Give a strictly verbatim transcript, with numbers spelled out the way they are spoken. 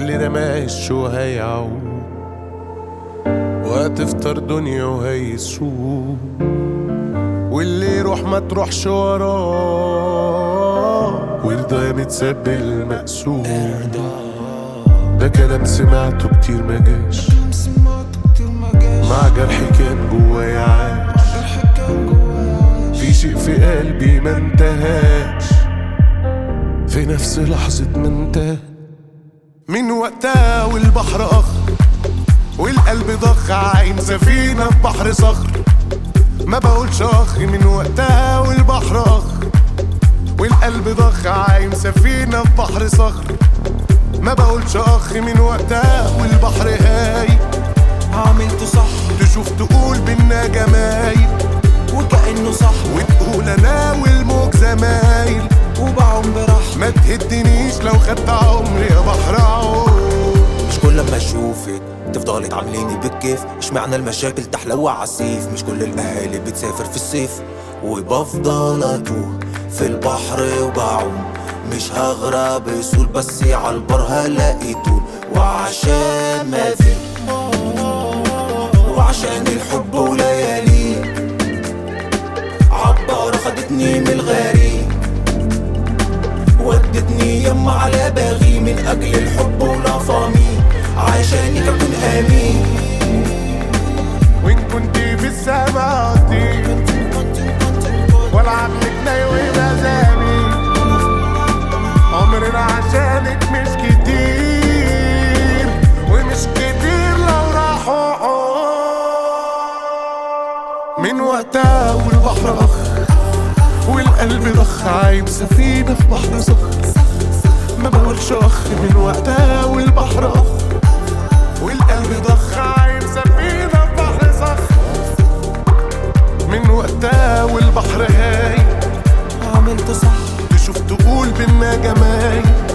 اللي رماه الشو هيعود، وهتفطر دنيا وهيسوق، واللي يروح ما تروحش وراه، ويرضى متساب المقسوم. ده كلام سمعته كتير ما جاش، مع جرحي كان جوايا عاش، في شيء في قلبي ما انتهاش، في نفس لحظة ما انتهى. من وقتها والبحر أخر، والقلب ضخ عايم سفينة في بحر صخر. ما بقولش أخ من وقتها والبحر أخر، والقلب ضخ عايم سفينة في بحر صخر. ما بقولش أخ من وقتها والبحر هاي. عملته صح تشوف تقول بينا جمايل، وكأنه صح وتقول أنا والموج زمايل، وبعوم برحمة. ما تهدنيش لو خدت عمري يا بحر عود. مش كل لما اشوفك تفضلي تعامليني بالكيف، اشمعنى المشاكل تحلوى عالسيف؟ مش كل الاهالي بتسافر في الصيف، وبفضل اتوه في البحر وبعوم. مش هغرق بسهول بس عالبر هلاقي طول، وعشان ما في وعشان الحب وليالي عبارة خدتني من الغريب، ودتني يما على باغي من اجل الحب ولافامي، عشانك اكون امين. وإن كنت في السما أطير والعب لك نايوي مزامي، عمرنا عشانك مش كتير، ومش كتير لو راحوا. من وقتها والبحر أخ، والقلب ضخ عايم سفينة في بحر صخر. ما بقولش أخ من وقتها والبحر أخ، والقلب ضخ عايم سفينة في بحر صخر. من وقتها والبحر هاي. عملته صح تشوف تقول بينا جمايل،